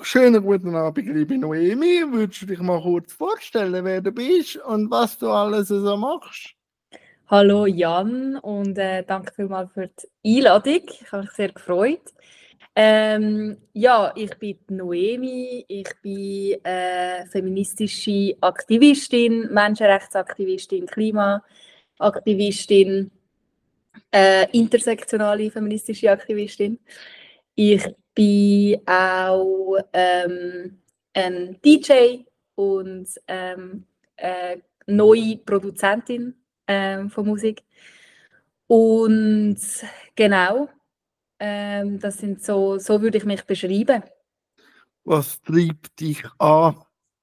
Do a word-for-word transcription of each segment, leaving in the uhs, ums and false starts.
schönen guten Abend, liebe Noemi. Würdest du dich mal kurz vorstellen, wer du bist und was du alles so machst? Hallo Jan und äh, danke vielmals für die Einladung. Ich habe mich sehr gefreut. Ähm, ja, ich bin Noemi, ich bin äh, feministische Aktivistin, Menschenrechtsaktivistin, Klimaaktivistin, äh, intersektionale feministische Aktivistin. Ich bin auch ähm, ein D J und ähm, äh, neue Produzentin ähm, von Musik. Und genau, ähm, das sind so, so würde ich mich beschreiben. Was treibt dich an?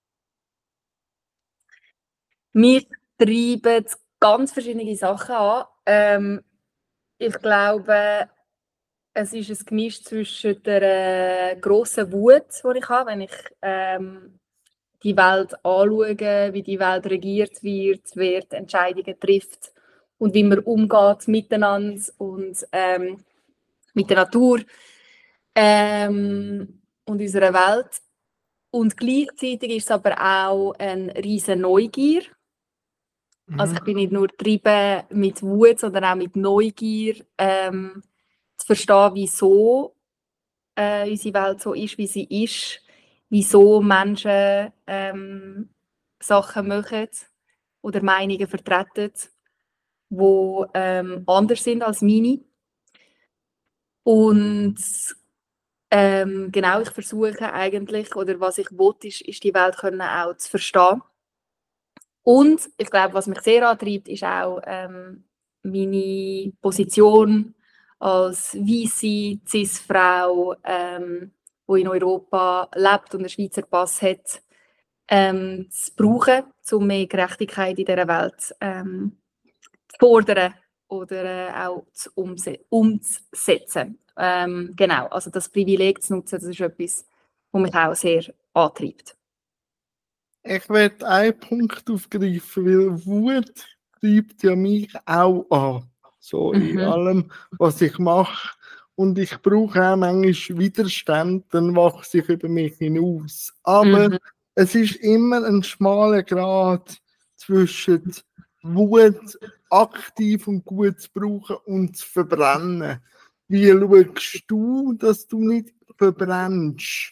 Mich treiben ganz verschiedene Sachen an. Ähm, ich glaube, es ist ein Gemisch zwischen der äh, grossen Wut, die ich habe, wenn ich ähm, die Welt anschaue, wie die Welt regiert wird, wer die Entscheidungen trifft und wie man umgeht miteinander und ähm, mit der Natur ähm, und unserer Welt. Und gleichzeitig ist es aber auch eine riesige Neugier. Mhm. Also ich bin nicht nur getrieben mit Wut, sondern auch mit Neugier, ähm, zu verstehen, wieso äh, unsere Welt so ist, wie sie ist, wieso Menschen ähm, Sachen machen oder Meinungen vertreten, die ähm, anders sind als meine. Und ähm, genau, ich versuche eigentlich, oder was ich will, ist, ist die Welt können auch zu verstehen. Und ich glaube, was mich sehr antreibt, ist auch ähm, meine Position als weisse Cis-Frau, ähm, die in Europa lebt und einen Schweizer Pass hat, ähm, zu brauchen, um mehr Gerechtigkeit in dieser Welt ähm, zu fordern oder äh, auch zu umse- umzusetzen. Ähm, genau, also das Privileg zu nutzen, das ist etwas, was mich auch sehr antreibt. Ich werde einen Punkt aufgreifen, weil Wut treibt ja mich auch an. So in Mhm. allem, was ich mache. Und ich brauche auch manchmal Widerstand, dann wachse ich über mich hinaus. Aber Mhm. es ist immer ein schmaler Grat zwischen Wut aktiv und gut zu brauchen und zu verbrennen. Wie schaust du, dass du nicht verbrennst?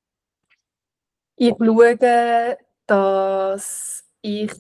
Ich schaue, dass ich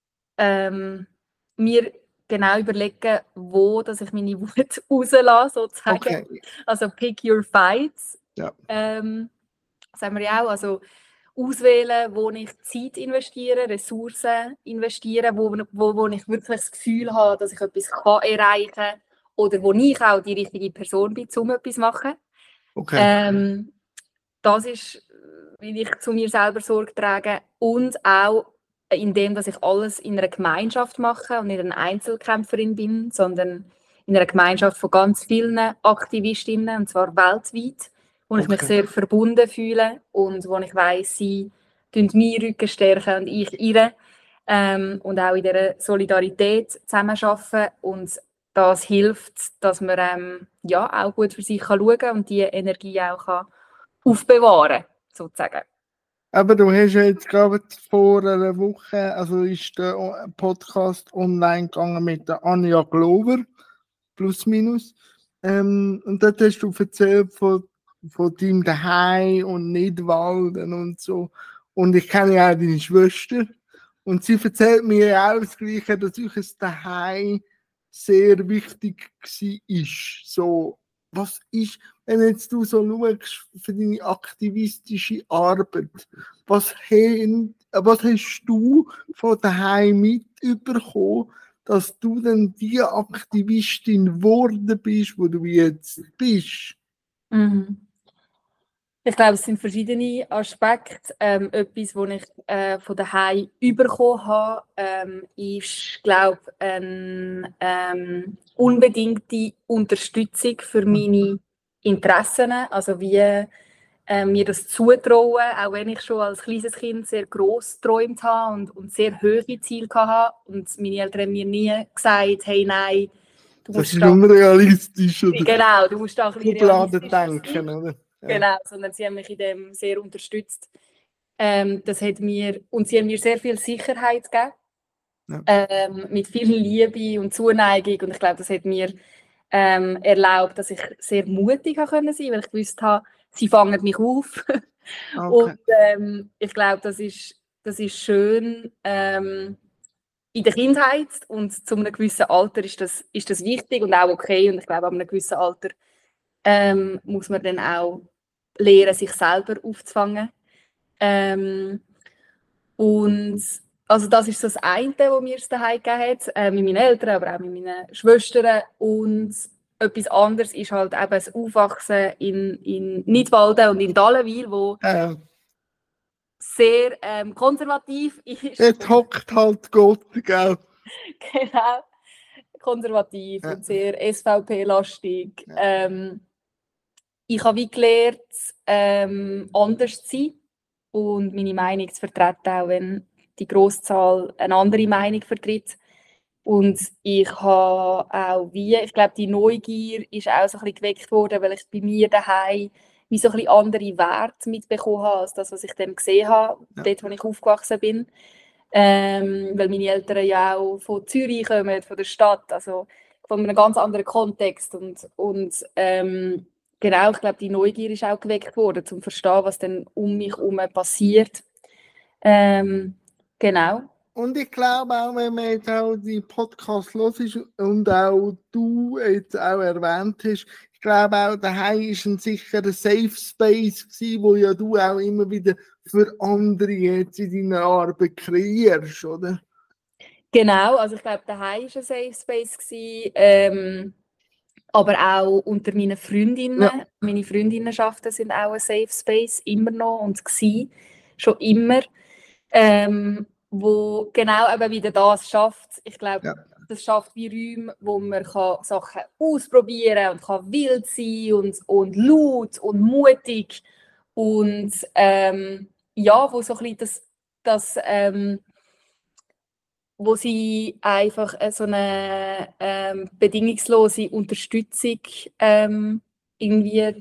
ähm, mir genau überlege, wo dass ich meine Wut rauslasse, sozusagen. Okay. Also pick your fights. Ja. Ähm, sagen wir ja auch. Also auswählen, wo ich Zeit investiere, Ressourcen investiere, wo, wo, wo ich wirklich das Gefühl habe, dass ich etwas kann erreichen kann oder wo ich auch die richtige Person bin, um etwas zu machen. Okay. Ähm, das ist, wie ich zu mir selber Sorge trage und auch indem, dass ich alles in einer Gemeinschaft mache und nicht eine Einzelkämpferin bin, sondern in einer Gemeinschaft von ganz vielen Aktivistinnen, und zwar weltweit, wo ich Okay. mich sehr verbunden fühle und wo ich weiss, sie stärken meinen Rücken stärken und ich ihre. Ähm, und auch in dieser Solidarität zusammenarbeiten und das hilft, dass man ähm, ja, auch gut für sich kann schauen kann und diese Energie auch kann aufbewahren, sozusagen. Aber du hast ja jetzt gerade vor einer Woche, also ist der Podcast online gegangen mit der Anja Glover, plus minus. Ähm, und dort hast du erzählt von, von deinem Daheim und Nidwalden und so. Und ich kenne ja auch deine Schwester. Und sie erzählt mir auch das Gleiche, dass euch das Daheim sehr wichtig war. So, was ist, wenn jetzt du so schaust für deine aktivistische Arbeit, was, haben, was hast du von daheim mitbekommen, dass du dann die Aktivistin geworden bist, wo du jetzt bist? Mhm. Ich glaube, es sind verschiedene Aspekte. Ähm, etwas, was ich äh, von daheim bekommen habe, ähm, ist, glaube ich, eine ähm, unbedingte Unterstützung für meine Interessen. Also wie äh, mir das zutrauen, auch wenn ich schon als kleines Kind sehr gross geträumt habe und, und sehr hohe Ziele hatte. Und meine Eltern haben mir nie gesagt, hey, nein, du Das musst ist da... unrealistisch, oder? Genau, du musst auch ein bisschen Schubladen realistisch sein. denken, oder? Genau, sondern sie haben mich in dem sehr unterstützt. Ähm, das hat mir, und sie haben mir sehr viel Sicherheit gegeben, Ja. ähm, mit viel Liebe und Zuneigung. Und ich glaube, das hat mir ähm, erlaubt, dass ich sehr mutig sein konnte, weil ich gewusst habe, sie fangen mich auf. Okay. Und ähm, ich glaube, das ist, das ist schön ähm, in der Kindheit, und zu einem gewissen Alter ist das, ist das wichtig und auch okay. Und ich glaube, an einem gewissen Alter ähm, muss man dann auch lernen, sich selber aufzufangen. Ähm, und also das ist so das eine, was mir es daheim gegeben hat, äh, mit meinen Eltern, aber auch mit meinen Schwestern. Und etwas anderes ist halt eben das Aufwachsen in, in Nidwalden und in Dallenwil, wo Äh, sehr ähm, konservativ ist. Dort hockt halt Gott, gell? Genau, konservativ Ja. und sehr S V P-lastig. Ja. Ähm, ich habe wie gelernt, ähm, anders zu sein und meine Meinung zu vertreten, auch wenn die Grosszahl eine andere Meinung vertritt. Und ich habe auch wie, ich glaube, die Neugier ist auch so ein bisschen geweckt worden, weil ich bei mir daheim wie so ein bisschen andere Werte mitbekommen habe, als das, was ich dann gesehen habe, Ja. dort, wo ich aufgewachsen bin. Ähm, weil meine Eltern ja auch von Zürich kommen, von der Stadt, also von einem ganz anderen Kontext. Und, und ähm, genau, ich glaube, die Neugier ist auch geweckt worden, um zu verstehen, was dann um mich herum passiert. Ähm, genau. Und ich glaube auch, wenn man jetzt auch die Podcast los ist und auch du jetzt auch erwähnt hast, ich glaube auch, daheim ist ein sicherer Safe Space gewesen, wo ja du auch immer wieder für andere jetzt in deiner Arbeit kreierst, oder? Genau, also ich glaube, daheim war ein Safe Space gewesen, ähm, aber auch unter meinen Freundinnen. Ja. Meine Freundinnenschaften sind auch ein Safe Space, immer noch und gewesen, schon immer. Ähm, wo genau eben wieder das schafft. Ich glaube, Ja. das schafft wie Räume, wo man kann Sachen ausprobieren und kann wild sein und, und laut und mutig und ähm, ja, wo so ein bisschen das, das ähm, wo sie einfach äh, so eine ähm, bedingungslose Unterstützung ähm, irgendwie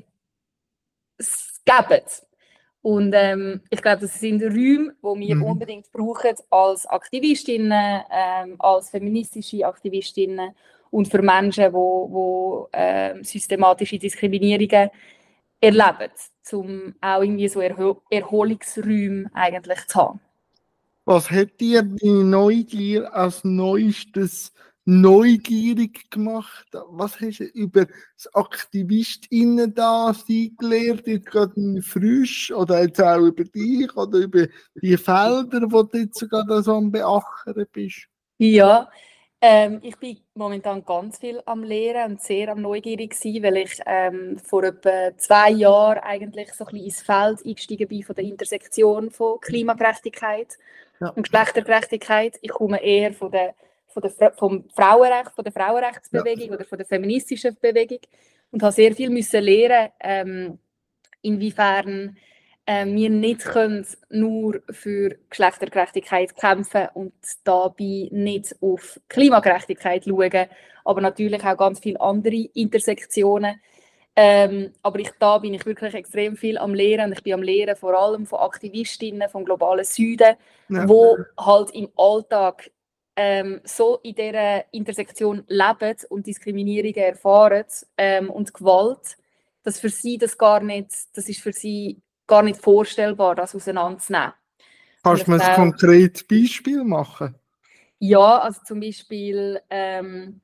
s- geben. Und ähm, ich glaube, das sind Räume, die wir Mhm. unbedingt brauchen als Aktivistinnen, ähm, als feministische Aktivistinnen und für Menschen, die wo, wo, ähm, systematische Diskriminierungen erleben, um auch irgendwie so Erho Erholungsräume eigentlich zu haben. Was hat dir die Neugier als Neuestes neugierig gemacht? Was hast du über das AktivistInnen-Dasein gelernt, jetzt gerade frisch, oder jetzt auch über dich oder über die Felder, wo du jetzt sogar so am Beackern bist? Ja, ähm, ich bin momentan ganz viel am Lehren und sehr am neugierig sein, weil ich ähm, vor etwa zwei Jahren eigentlich so ein bisschen ins Feld eingestiegen bin von der Intersektion von Klimagerechtigkeit Ja. und Geschlechtergerechtigkeit. Ich komme eher von der, von der, vom Frauenrecht, von der Frauenrechtsbewegung Ja. oder von der feministischen Bewegung und habe sehr viel müssen lernen, ähm, inwiefern äh, wir nicht können nur für Geschlechtergerechtigkeit kämpfen und dabei nicht auf Klimagerechtigkeit schauen, aber natürlich auch ganz viele andere Intersektionen. Ähm, aber ich, da bin ich wirklich extrem viel am Lehren, und ich bin am Lehren vor allem von Aktivistinnen vom globalen Süden, Ja. wo halt im Alltag ähm, so in dieser Intersektion leben und Diskriminierungen erfahren ähm, und Gewalt, dass für sie das gar nicht, das ist für sie gar nicht vorstellbar, das auseinanderzunehmen. Kannst du mir ein konkretes Beispiel machen? Ja, also zum Beispiel ähm,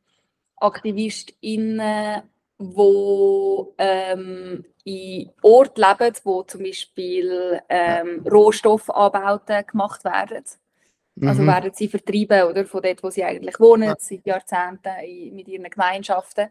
AktivistInnen, die ähm, in Orten leben, wo zum Beispiel ähm, Rohstoffanbauten gemacht werden. Also Mhm. werden sie vertrieben oder, von dort, wo sie eigentlich wohnen, Ja. seit Jahrzehnten in, mit ihren Gemeinschaften.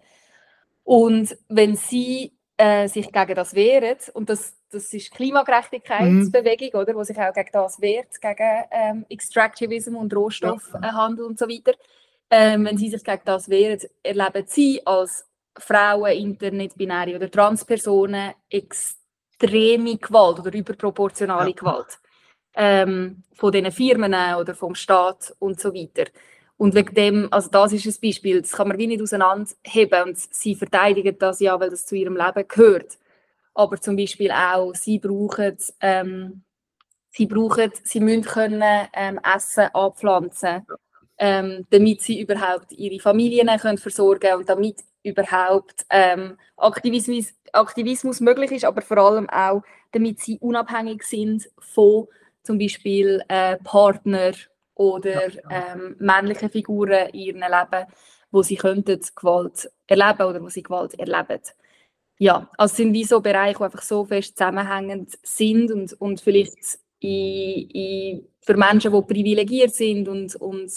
Und wenn sie äh, sich gegen das wehren, und das, das ist die Klimagerechtigkeitsbewegung, mhm. oder, wo sich auch gegen das wehrt, gegen ähm, Extractivism und Rohstoffhandel, ja. und so weiter, ähm, wenn sie sich gegen das wehren, erleben sie als Frauen, Internet-Binäre oder Transpersonen extreme Gewalt oder überproportionale ja. Gewalt ähm, von diesen Firmen oder vom Staat und so weiter. Und wegen dem, also das ist ein Beispiel, das kann man wie nicht auseinanderheben, und sie verteidigen das ja, weil das zu ihrem Leben gehört. aber zum Beispiel auch, sie brauchen, ähm, sie brauchen, sie müssen können, ähm, Essen anpflanzen, ähm, damit sie überhaupt ihre Familien können versorgen und damit überhaupt ähm, Aktivismus, Aktivismus möglich ist, aber vor allem auch, damit sie unabhängig sind von zum Beispiel äh, Partner oder ähm, männlichen Figuren in ihrem Leben, wo sie könnten Gewalt erleben oder wo sie Gewalt erleben. Ja, also es sind wie so Bereiche, die einfach so fest zusammenhängend sind und, und vielleicht in, in, für Menschen, die privilegiert sind und, und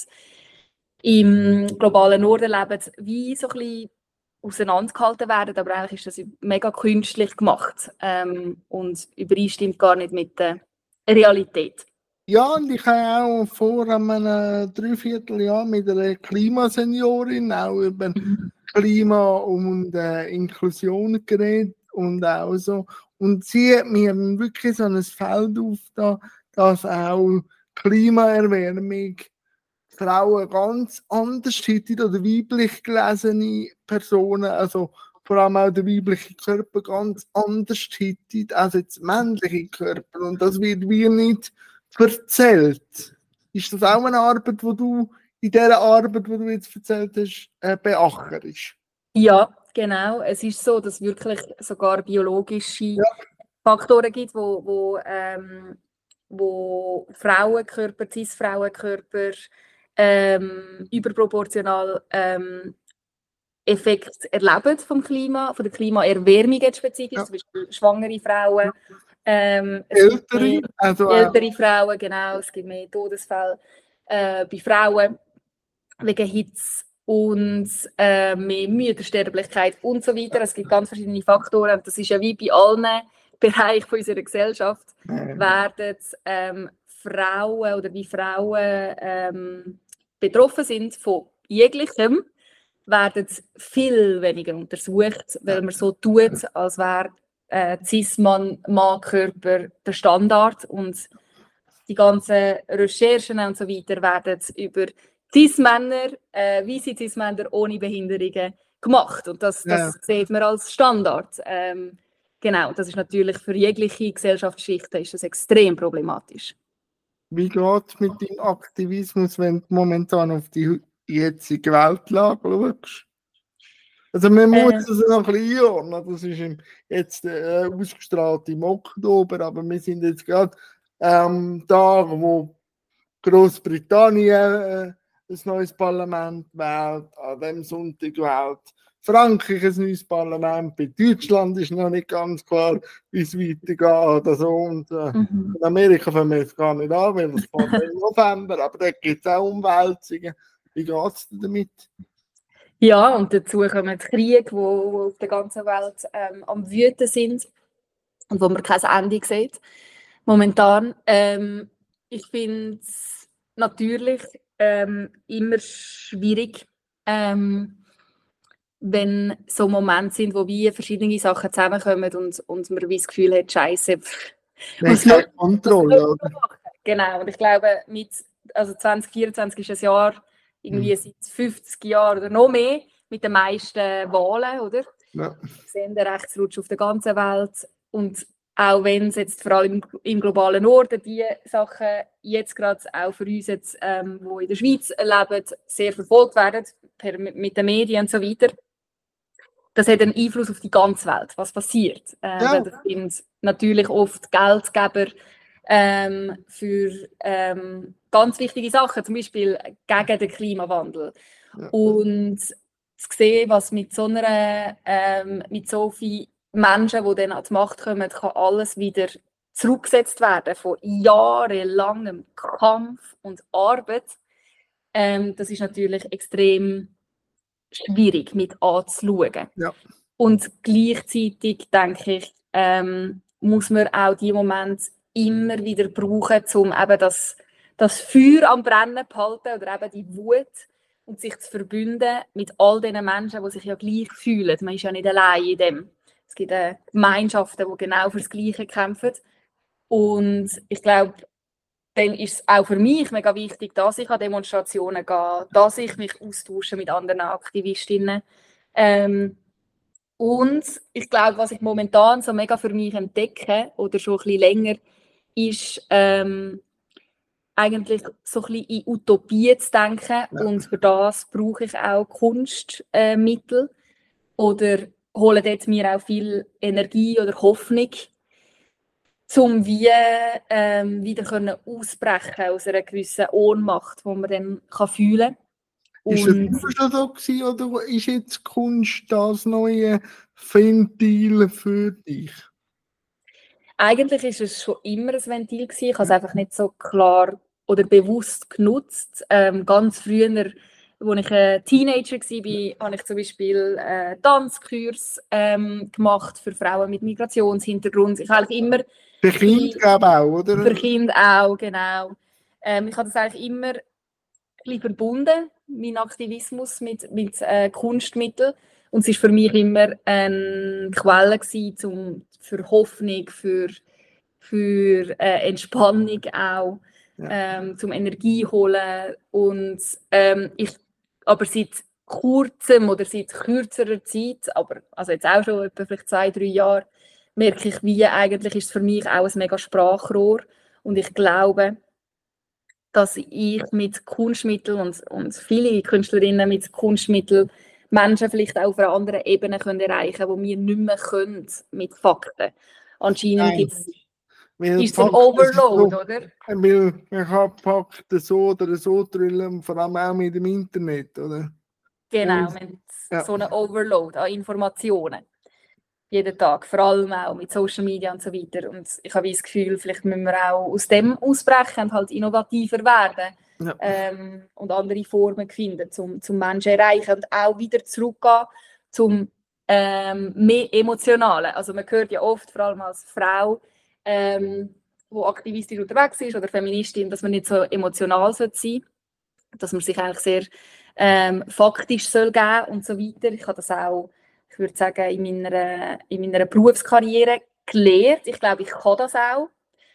im globalen Norden leben, wie so ein bisschen auseinandergehalten werden, aber eigentlich ist das mega künstlich gemacht ähm, und übereinstimmt gar nicht mit der Realität. Ja, und ich habe auch vor einem Dreivierteljahr mit einer Klimaseniorin auch über Klima und äh, Inklusion geredet und auch so. Und sie hat mir wirklich so ein Feld aufgetan, dass auch Klimaerwärmung Frauen ganz anders hittet oder weiblich gelesene Personen, also vor allem auch der weibliche Körper ganz anders hittet als jetzt männliche Körper. Und das wird wie nicht erzählt. Ist das auch eine Arbeit, wo du in dieser Arbeit, die du jetzt erzählt hast, äh, beachtest? Ja, genau. Es ist so, dass es wirklich sogar biologische ja. Faktoren gibt, wo, wo, ähm, wo Frauenkörper, Cis-Frauenkörper ähm, überproportional ähm, Effekt erleben vom Klima, von der Klimaerwärmung jetzt spezifisch, ja. Zum Beispiel schwangere Frauen, ähm, ältere, mehr, also ältere äh, Frauen, genau, es gibt mehr Todesfälle äh, bei Frauen wegen Hitze und äh, mehr Müttersterblichkeit und so weiter. Es gibt ganz verschiedene Faktoren und das ist ja wie bei allen Bereichen unserer Gesellschaft, mhm. werden ähm, Frauen oder wie Frauen ähm, betroffen sind von jeglichem, werden viel weniger untersucht, weil man so tut, als wäre äh, Cis-Mann-Körper der Standard und die ganzen Recherchen und so weiter werden über Cis-Männer, äh, weisse Cis-Männer ohne Behinderungen gemacht und das, das ja. sieht man als Standard. Ähm, genau, das ist natürlich für jegliche Gesellschaftsschichten ist das extrem problematisch. Wie geht es mit deinem Aktivismus, wenn du momentan auf die jetzige Weltlage schaust? Also man muss es äh, noch ein bisschen einordnen, das ist im, jetzt äh, ausgestrahlt im Oktober, aber wir sind jetzt gerade ähm, da, wo Großbritannien äh, ein neues Parlament wählt, an dem Sonntag wählt Frankreich ein neues Parlament, bei Deutschland ist noch nicht ganz klar, wie es weitergeht oder so. Und äh, mhm. in Amerika fangen wir jetzt gar nicht an, weil es fängt im November, aber da gibt es auch Umwälzungen. Wie geht es damit? Ja, und dazu kommen die Kriege, die auf der ganzen Welt ähm, am Wüten sind und wo man kein Ende sieht. Momentan, ähm, ich finde es natürlich ähm, immer schwierig, ähm, wenn so Momente sind, wo wie verschiedene Sachen zusammenkommen und, und man wie das Gefühl hat, Scheiße, was keine Kontrolle, oder? Genau, und ich glaube, mit, also zwanzig vierundzwanzig ist ein Jahr, irgendwie seit fünfzig Jahren oder noch mehr, mit den meisten Wahlen, oder? Ja. Wir sehen den Rechtsrutsch auf der ganzen Welt und auch wenn es jetzt vor allem im, im globalen Norden die Sachen jetzt gerade auch für uns jetzt, ähm, die in der Schweiz leben, sehr verfolgt werden per, mit den Medien und so weiter, das hat einen Einfluss auf die ganze Welt, was passiert. Äh, ja. Weil das sind natürlich oft Geldgeber ähm, für ähm, ganz wichtige Sachen, zum Beispiel gegen den Klimawandel. Ja. Und zu sehen, was mit so einer, ähm, mit so vielen Menschen, die dann an die Macht kommen, kann alles wieder zurückgesetzt werden von jahrelangem Kampf und Arbeit. Ähm, das ist natürlich extrem schwierig mit anzuschauen. Ja. Und gleichzeitig, denke ich, ähm, muss man auch die Momente immer wieder brauchen, um eben das, das Feuer am Brennen zu halten oder eben die Wut und sich zu verbünden mit all den Menschen, die sich ja gleich fühlen. Man ist ja nicht allein in dem. Es gibt äh, Gemeinschaften, die genau für das Gleiche kämpfen. Und ich glaube, dann ist es auch für mich mega wichtig, dass ich an Demonstrationen gehe, dass ich mich austausche mit anderen Aktivistinnen. Ähm, Und ich glaube, was ich momentan so mega für mich entdecke, oder schon ein bisschen länger, ist ähm, eigentlich so ein bisschen in Utopien zu denken. Ja. Und für das brauche ich auch Kunstmittel. Äh, oder hole dort mir auch viel Energie oder Hoffnung, um wie, ähm, wieder können ausbrechen aus einer gewissen Ohnmacht, die man dann kann fühlen kann. Ist das immer schon so gewesen, oder ist jetzt Kunst das neue Ventil für dich? Eigentlich ist es schon immer ein Ventil gewesen. Ich habe es einfach nicht so klar oder bewusst genutzt. Ähm, ganz früher, als ich ein Teenager war, habe ich zum Beispiel äh, Tanzkurs ähm, gemacht für Frauen mit Migrationshintergrund. Ich habe eigentlich immer für Kinder auch, oder? Für Kinder auch, genau. Ähm, ich habe das eigentlich immer ein bisschen verbunden, mein Aktivismus mit, mit äh, Kunstmitteln. Und es war für mich immer eine Quelle gewesen, zum, für Hoffnung, für, für äh, Entspannung auch, ja. ähm, zum Energie holen. Und, ähm, ich, aber seit kurzem oder seit kürzerer Zeit, aber also jetzt auch schon etwa vielleicht zwei, drei Jahre, merke ich, wie eigentlich ist es für mich auch ein mega Sprachrohr. Und ich glaube, dass ich mit Kunstmitteln und, und viele Künstlerinnen mit Kunstmitteln Menschen vielleicht auch auf einer anderen Ebene können erreichen können, die wir nicht mehr können mit Fakten. Anscheinend gibt es ist so ein Overload, so, oder? Weil man kann Fakten so oder so drillen, vor allem auch mit dem Internet, oder? Genau, und, mit ja. so einen Overload an Informationen. Jeden Tag, vor allem auch mit Social Media und so weiter. Und ich habe das Gefühl, vielleicht müssen wir auch aus dem ausbrechen und halt innovativer werden ja. ähm, und andere Formen finden, um zum Menschen zu erreichen und auch wieder zurückgehen zum ähm, mehr Emotionalen. Also man hört ja oft, vor allem als Frau, ähm, die aktivistisch unterwegs ist oder Feministin, dass man nicht so emotional sein sollte, dass man sich eigentlich sehr ähm, faktisch soll geben und so weiter. Ich habe das auch, ich würde sagen, in meiner, in meiner Berufskarriere gelernt. Ich glaube, ich kann das auch.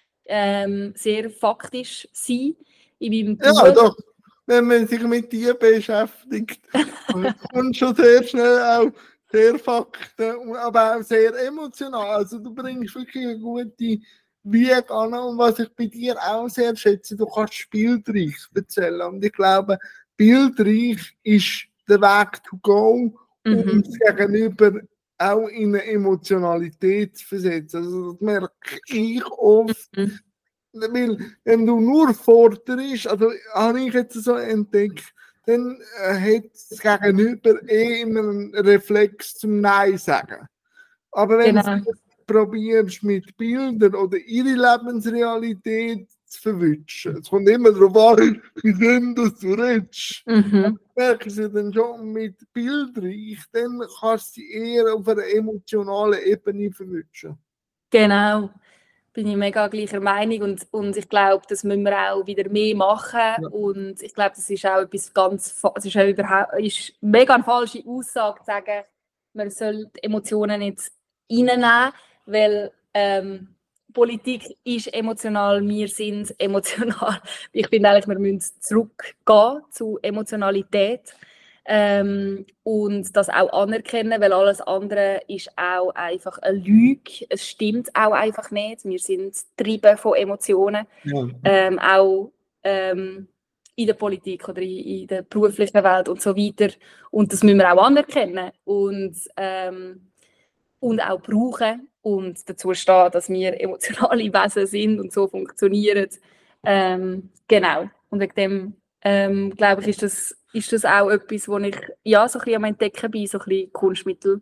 Ähm, sehr faktisch sein in meinem Beruf. Ja, doch. Wenn man sich mit dir beschäftigt, kommt schon sehr schnell auch sehr Fakten, aber auch sehr emotional. Also du bringst wirklich eine gute Weg an. Und was ich bei dir auch sehr schätze, du kannst bildreich erzählen. Und ich glaube, bildreich ist der Weg to go, um mhm. das Gegenüber auch in eine Emotionalität zu versetzen. Also das merke ich oft. Mhm. Weil, wenn du nur forderst, also habe ich jetzt so entdeckt, dann äh, hat das Gegenüber eh immer einen Reflex zum Nein sagen. Aber wenn genau. du probierst mit Bildern oder ihre Lebensrealität zu verwischen, es kommt immer darauf an, wie dem du redest. Mhm. Merkst du dann schon mit bildreich, dann kannst du sie eher auf einer emotionalen Ebene verwischen. Genau. Bin ich mega gleicher Meinung und, und ich glaube, das müssen wir auch wieder mehr machen ja. Und ich glaube, das ist auch etwas ganz, es ist, auch überhaupt, ist mega eine falsche Aussage zu sagen, man soll die Emotionen nicht reinnehmen, weil ähm, Politik ist emotional, wir sind emotional. Ich finde eigentlich, wir müssen zurückgehen zu Emotionalität. Ähm, und das auch anerkennen, weil alles andere ist auch einfach eine Lüge. Es stimmt auch einfach nicht. Wir sind getrieben von Emotionen, ja. ähm, auch ähm, in der Politik oder in, in der beruflichen Welt und so weiter. Und das müssen wir auch anerkennen und, ähm, und auch brauchen und dazu stehen, dass wir emotionale Wesen sind und so funktionieren. Ähm, genau. Und wegen dem ähm, glaube ich, ist das ist das auch etwas, wo ich ja, so ein bisschen am Entdecken bin, so ein bisschen Kunstmittel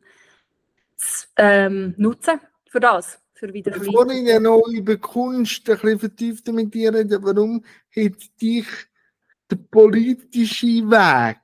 zu ähm, nutzen für das. Für wieder Bevor ich ja noch über Kunst ein bisschen vertiefter mit dir rede, warum hat dich der politische Weg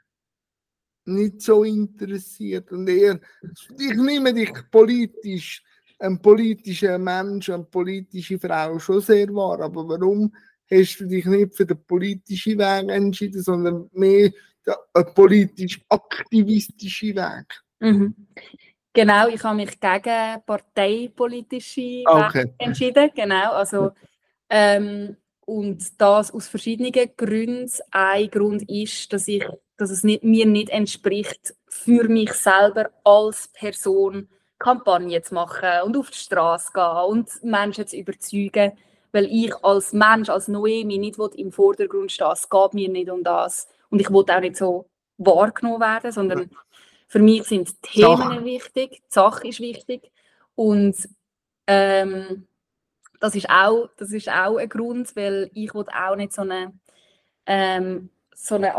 nicht so interessiert? Und eher, ich nehme dich politisch, ein politischer Mensch, eine politische Frau schon sehr wahr, aber warum hast du dich nicht für den politischen Weg entschieden, sondern mehr den politisch-aktivistischen Weg? Mhm. Genau, ich habe mich gegen parteipolitische okay. Wege entschieden. Genau, also, ähm, und das aus verschiedenen Gründen. Ein Grund ist, dass ich dass es nicht, mir nicht entspricht, für mich selber als Person Kampagnen zu machen und auf die Straße gehen und Menschen zu überzeugen, weil ich als Mensch, als Noemi nicht im Vordergrund stehe. Es geht mir nicht um das. Und ich will auch nicht so wahrgenommen werden, sondern für mich sind die Themen Sache. wichtig, die Sache ist wichtig. Und ähm, das, ist auch, das ist auch ein Grund, weil ich will auch nicht so eine, ähm, so eine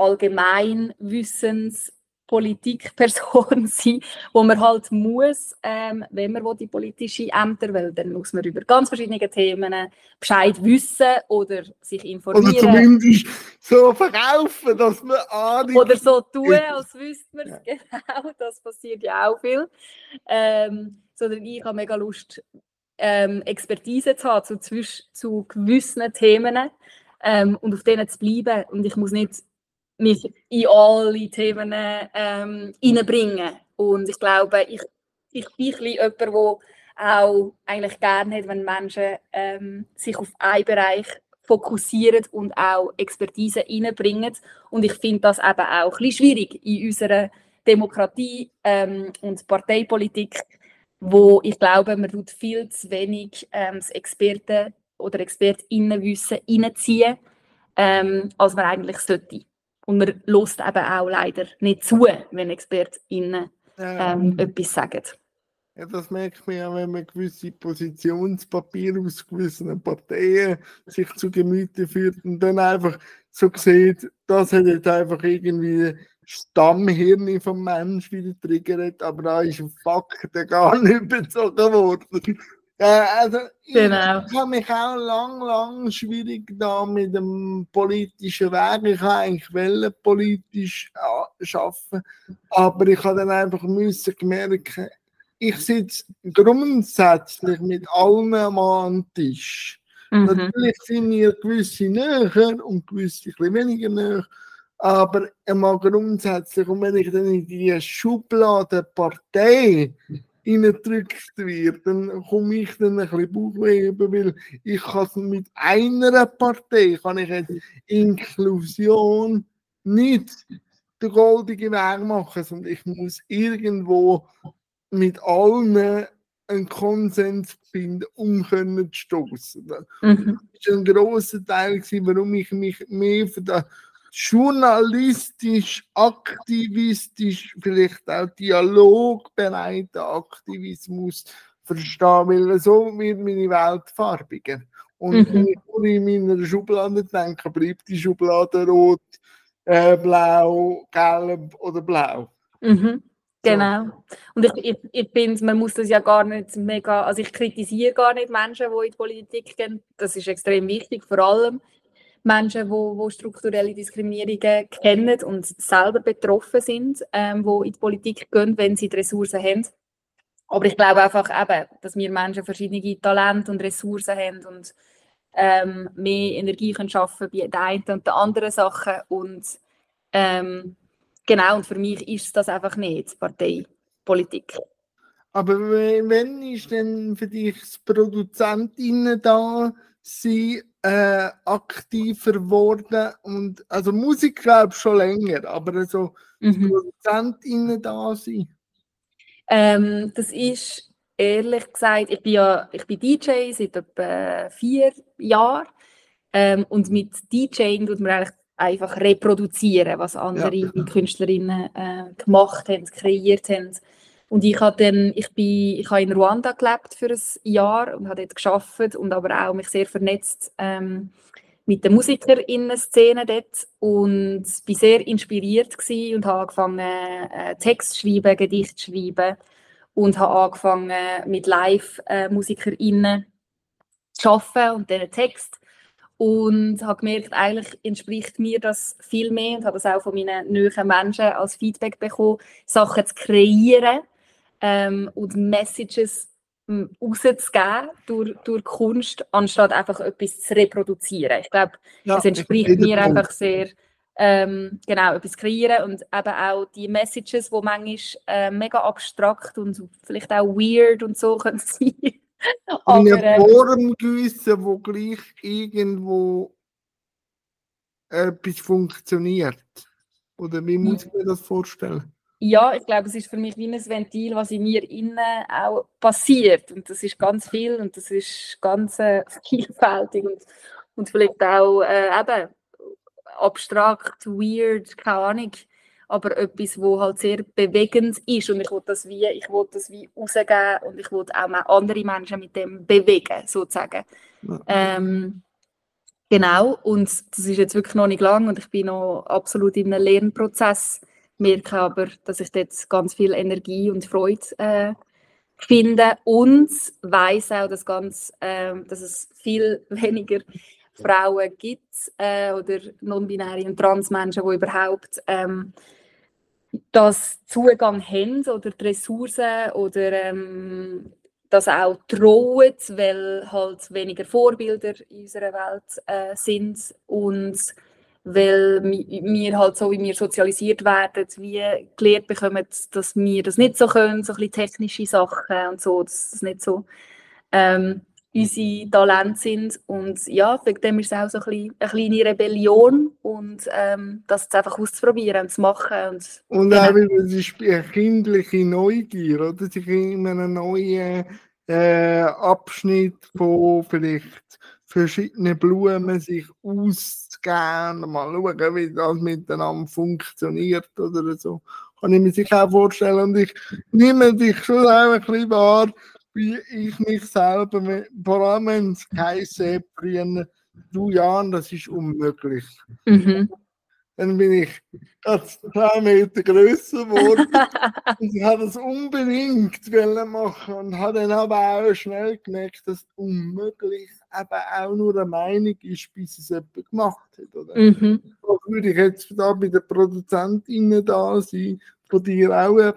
Allgemeinwissenspolitikperson sein, wo man halt muss, ähm, wenn man will, die politische Ämter will, dann muss man über ganz verschiedene Themen Bescheid wissen oder sich informieren. Oder zumindest so verkaufen, dass man Ahnung Oder so tun, als wüsste man es. Ja. Genau, das passiert ja auch viel. Ähm, sondern ich habe mega Lust, ähm, Expertise zu haben zu, zu gewissen Themen ähm, und auf denen zu bleiben. Und ich muss nicht mich in alle Themen ähm, reinbringen. Und ich glaube, ich, ich bin ein bisschen jemand, der auch eigentlich gerne hat, wenn Menschen ähm, sich auf einen Bereich fokussieren und auch Expertise reinbringen. Und ich finde das eben auch ein bisschen schwierig in unserer Demokratie ähm, und Parteipolitik, wo ich glaube, man tut viel zu wenig ähm, das Experten- oder ExpertInnenwissen reinziehen, ähm, als man eigentlich sollte. Und man hört eben auch leider nicht zu, wenn ExpertInnen ähm, ja. etwas sagen. Ja, das merkt man ja, wenn man gewisse Positionspapiere aus gewissen Parteien sich zu Gemüte führt und dann einfach so sieht, das hat jetzt einfach irgendwie Stammhirn vom Mensch wieder triggert, aber da ist ein Fakt gar nicht bezogen worden. Ja, also genau. Ich, ich habe mich auch lang, lang schwierig da mit dem politischen Weg. Ich habe eigentlich wollen, politisch arbeiten, aber ich habe dann einfach müssen merken, ich sitze grundsätzlich mit allen mal am Tisch. Mhm. Natürlich sind mir gewisse näher und gewisse ein bisschen weniger näher, aber einmal grundsätzlich, und wenn ich dann in die Schublade Partei reingedrückt werde, dann komme ich dann ein bisschen Bauchweh über, weil ich kann mit einer Partei, kann ich jetzt Inklusion nicht den goldenen Weg machen, sondern ich muss irgendwo mit allen einen Konsens finden, um können zu stoßen. Mhm. Das war ein grosser Teil, warum ich mich mehr für den journalistisch, aktivistisch, vielleicht auch dialogbereiten Aktivismus verstehen, weil so wird meine Welt farbiger. Und mhm. wenn ich nur in meiner Schublade denke, bleibt die Schublade rot, äh, blau, gelb oder blau. Mhm. Genau. Und ich, ich, ich finde, man muss das ja gar nicht mega, also ich kritisiere gar nicht Menschen, die in die Politik gehen. Das ist extrem wichtig, vor allem Menschen, die, die strukturelle Diskriminierungen kennen und selber betroffen sind, ähm, die in die Politik gehen, wenn sie die Ressourcen haben. Aber ich glaube einfach eben, dass wir Menschen verschiedene Talente und Ressourcen haben und ähm, mehr Energie können schaffen bei der einen und der anderen Sachen. Und ähm, genau, und für mich ist das einfach nicht Parteipolitik. Aber wenn ist denn für dich das Produzentinnen da sie äh, aktiver geworden? Und, also Musik glaube ich schon länger, aber so mhm. Produzentinnen da sind? Ähm, das ist ehrlich gesagt, ich bin ja ich bin D J seit etwa vier Jahren ähm, und mit DJing tut man eigentlich einfach reproduzieren, was andere ja. Künstlerinnen äh, gemacht haben, kreiert haben. Und ich habe dann, ich bin, ich habe in Ruanda gelebt für ein Jahr und habe dort gearbeitet und aber auch mich sehr vernetzt ähm, mit der Musikerinnen-Szene dort und war sehr inspiriert gewesen und habe angefangen äh, Text zu schreiben, Gedicht zu schreiben und habe angefangen mit Live-Musikerinnen äh, zu arbeiten und diesen Text. Und habe gemerkt, eigentlich entspricht mir das viel mehr und habe das auch von meinen nahen Menschen als Feedback bekommen, Sachen zu kreieren ähm, und Messages ähm, rauszugeben durch, durch Kunst, anstatt einfach etwas zu reproduzieren. Ich glaube, ja, es entspricht mir einfach sehr, ähm, genau, etwas kreieren und eben auch die Messages, die manchmal äh, mega abstrakt und vielleicht auch weird und so können sein. In einer Form gewissen, wo gleich irgendwo etwas funktioniert. Oder wie muss ich mir das vorstellen? Ja, ich glaube, es ist für mich wie ein Ventil, was in mir innen auch passiert. Und das ist ganz viel und das ist ganz äh, vielfältig und, und vielleicht auch äh, eben abstrakt, weird, keine Ahnung. Aber etwas, wo halt sehr bewegend ist. Und ich will das wie, ich will das wie rausgeben und ich will auch andere Menschen mit dem bewegen, sozusagen. Ja. Ähm, genau, und das ist jetzt wirklich noch nicht lang und ich bin noch absolut in einem Lernprozess. Merke aber, dass ich dort ganz viel Energie und Freude äh, finde und weiss auch, dass, ganz, äh, dass es viel weniger Frauen gibt äh, oder non-binäre und Transmenschen, die überhaupt ähm, das Zugang haben oder die Ressourcen oder ähm, das auch trauen, weil halt weniger Vorbilder in unserer Welt äh, sind und weil wir halt so, wie wir sozialisiert werden, wie gelehrt bekommen, dass wir das nicht so können, so ein bisschen technische Sachen und so, dass das nicht so ähm, unsere Talente sind. Und ja, wegen dem ist es auch so ein bisschen eine kleine Rebellion und ähm, das jetzt einfach auszuprobieren und zu machen. Und, und genau. Auch wieder die kindliche Neugier, oder? Sich in einem neuen äh, Abschnitt von vielleicht verschiedene Blumen sich auszugehen, mal schauen, wie das miteinander funktioniert oder so. Kann ich mir sicher auch vorstellen. Und ich nehme dich schon auch ein bisschen wahr, wie ich mich selber, vor allem wenn es heisst, früher, du Jahren, das ist unmöglich. Mhm. Dann bin ich zwei Meter grösser geworden und ich habe das unbedingt machen und habe dann aber auch schnell gemerkt, dass unmöglich eben auch nur eine Meinung ist, bis es jemand gemacht hat. Oder? Mhm. So würde ich jetzt da bei den Produzentinnen da sein, von dir auch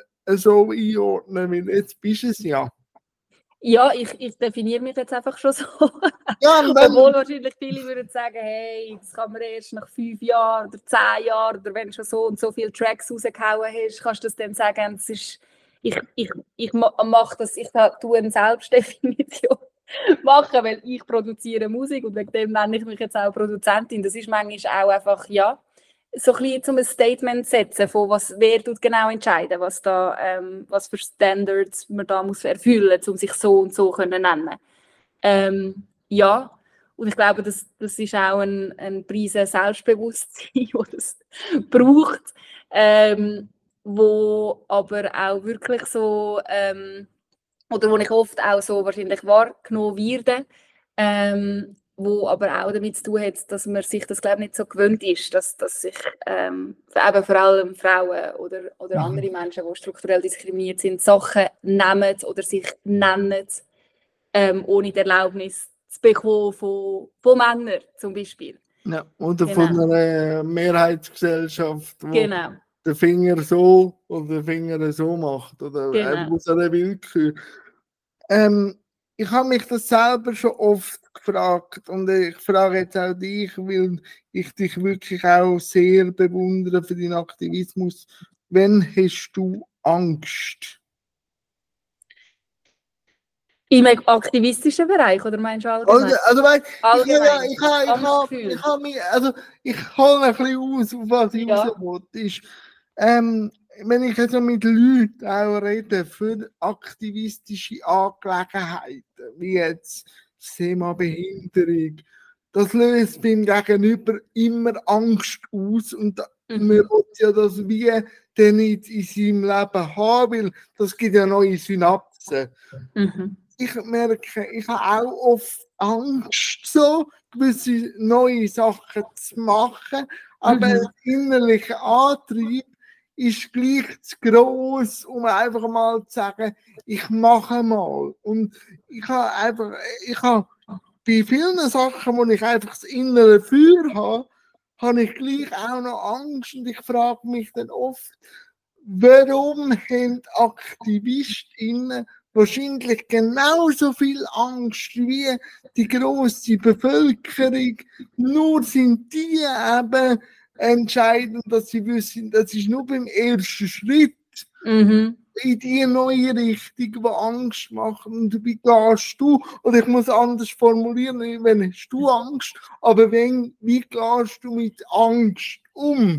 so einordnen, weil jetzt bist du es ja. Ja, ich, ich definiere mich jetzt einfach schon so. Ja, dann, obwohl wahrscheinlich viele würden sagen, hey, das kann man erst nach fünf Jahren oder zehn Jahren oder wenn du schon so und so viele Tracks rausgehauen hast, kannst du das dann sagen, das ist, ich, ich, ich mache das, ich tue eine Selbstdefinition machen, weil ich produziere Musik und wegen dem nenne ich mich jetzt auch Produzentin. Das ist manchmal auch einfach, ja, so ein bisschen zum ein Statement setzen, von was, wer tut genau entscheiden, was da, ähm, was für Standards man da muss erfüllen, um sich so und so können nennen. Ähm, ja, und ich glaube, das, das ist auch ein, ein Preis Selbstbewusstsein, das das braucht, ähm, wo aber auch wirklich so, ähm, oder wo ich oft auch so wahrscheinlich wahrgenommen werde, ähm, wo aber auch damit zu tun hat, dass man sich das, glaube ich, nicht so gewöhnt ist, dass, dass sich ähm, eben vor allem Frauen oder, oder andere Menschen, die strukturell diskriminiert sind, Sachen nehmen oder sich nennen, ähm, ohne die Erlaubnis zu bekommen von, von Männern zum Beispiel. Ja, oder genau. von einer Mehrheitsgesellschaft, wo genau. der Finger so oder der Finger so macht oder genau. aus einer Willkür. Ähm, ich habe mich das selber schon oft gefragt und ich frage jetzt auch dich, weil ich dich wirklich auch sehr bewundere für deinen Aktivismus. Wann hast du Angst? Im aktivistischen Bereich, oder meinst du allgemein? Also, also weil, allgemein. Ich, ja, ich, ich, ich, habe, ich, habe mich, also ich hole ein bisschen aus, auf was ich ja. raus will. Ist, ähm, wenn ich also mit Leuten auch rede für aktivistische Angelegenheiten, wie jetzt das Thema Behinderung, das löst beim Gegenüber immer Angst aus und mhm. man will ja das wie dann nicht in seinem Leben haben, weil das gibt ja neue Synapsen. Mhm. Ich merke, ich habe auch oft Angst, so gewisse neue Sachen zu machen, aber mhm. der innerliche Antrieb ist gleich zu gross, um einfach mal zu sagen, ich mache mal. Und ich habe einfach, ich habe bei vielen Sachen, wo ich einfach das innere Feuer habe, habe ich gleich auch noch Angst und ich frage mich dann oft, warum haben AktivistInnen wahrscheinlich genauso viel Angst wie die grosse Bevölkerung. Nur sind die eben entscheidend, dass sie wissen, das ist nur beim ersten Schritt mhm. in die neue Richtung, die Angst macht. Und wie gehst du, oder ich muss anders formulieren, wenn hast du Angst, aber wenn, wie gehst du mit Angst um?